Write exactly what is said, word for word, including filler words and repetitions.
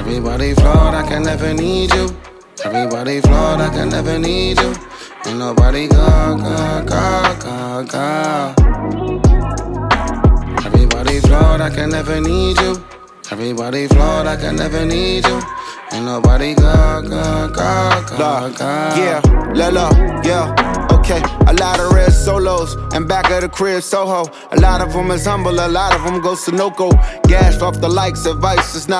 Everybody flawed, I can never need you. Everybody flawed, I can never need you. Ain't nobody God, God, God, God, God. Everybody flawed, I can never need you. Everybody flawed, I can never need you. Ain't nobody God, God, God, God, God. Yeah, la la, yeah, okay. A lot of red solos and back of the crib Soho. A lot of them is humble, a lot of them go Sunoco. Gassed off the likes, advice, it's not